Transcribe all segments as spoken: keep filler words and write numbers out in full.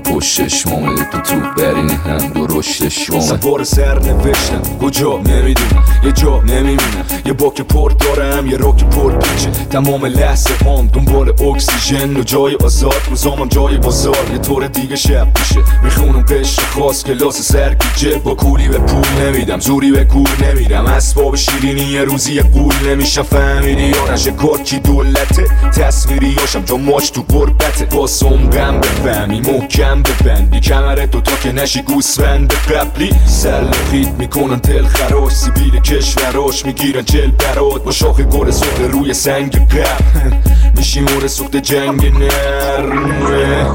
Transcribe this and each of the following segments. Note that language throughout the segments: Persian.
پشتش مامده تو تو برین هم درشتش مامده. سوار سر نوشتم کجا نمیدونم، یه جا نمیبینم، یه باک پر دارم یه راک پر پیچه. تمام لحظه هم دنبال اکسیژن و جای آزاد، روزامم جای بازار یه طور دیگه شب میشه. میخونم قشر خاص کلاس سرگیجه، با کولی به پول نمیدم زوری به کور نمیرم. اسباب شیرینی یه روزی یه قول نمیشم، فهمیدی یا نشه کار کی دولته. تصویری هاشم جا ماش تو قربته، باسم غم بفهمی محکم ببندی کمره تو تا که نشی گوسفند قبلی. سلخیت میکنن تل خراش سیبیل کشوراش میگیرن چل برات با شاخ گل سخت روی سنگ قبل. میشی مور سخت جنگ نرمه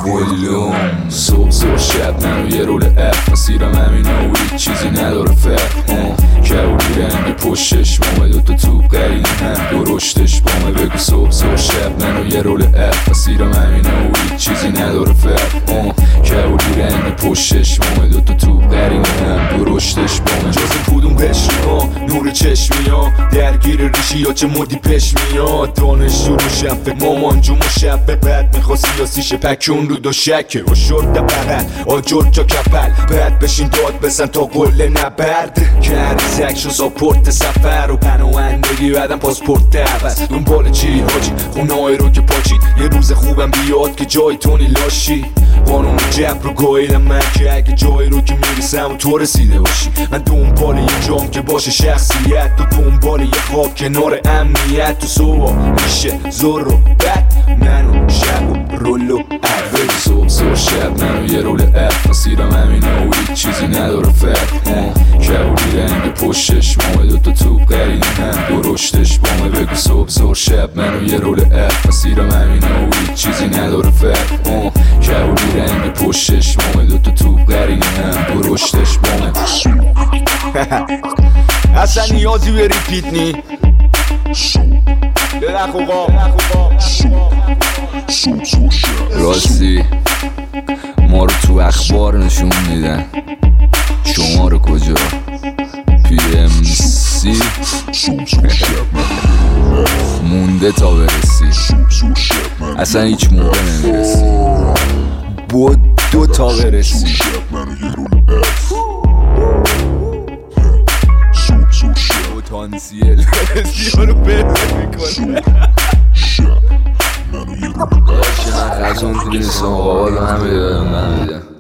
ولوم صبح صبح شب منو یه رول اف مسیرم همینه و هیچ چیزی نداره فرق. کبولی رنگ پشتش مامه دوتا توب قرینه هم درشتش بامه. بگو صبح صبح شب منو یه رول اف مسیرم همینه و هیچ چیزی نداره فرق. کبولی رنگ پشتش مامه دوتا توب قرینه هم درشتش بامه. جز کدوم قشری ها نور چشمی ها درگیر ریشی ها چه مدی پش میاد. دانش رو شب مامان جو مشبه بعد میخواستی یا سیشه پکون رو دو شکه و شرد بغل آجر جا کپل بعد بشین داد بزن تا قله نبرد. کردی زکشو ساپورت سفر و پناهندگی بعدم پاسپورت عوض. دنبال چی حاجی خونای رو که پاچید یه روز خوبم بیاد که جای تونی لاشی. قانون جبر رو گاییدم من که اگه جایی رو که میرسم و تو رسیده باشی. من دنبال یه جام که باشه شخصیت، تو دنبال یه خواب کنار امنیت. تو صبح میشه زور و بد منو شب و رول و عوض. صبح صبح شب منو یه رول اف مسیرم همینه و هیچ چیزی نداره فرق. کبولی رنگ پشتش مامه دوتا توب قرینه هم درشتش بامه. بگو صبح صبح شب منو یه رول اف مسیرم همینه و هیچ چیزی نداره فرق. کبولی رنگ پشتش مامه دوتا توب قرینه هم درشتش بامه. اصلا نیازی به ریپیت نی خوبا راستی ما رو تو اخبار نشون میدن، شما رو کجا؟ پی ام سی مونده تا برسی، اصلا هیچ موقع نمیرسی. بود دو تا برسی. پتانسیل برسی رو بهتر میکنه. داشت من خزون تو نیستم آقا رو همه دادم نمیدم.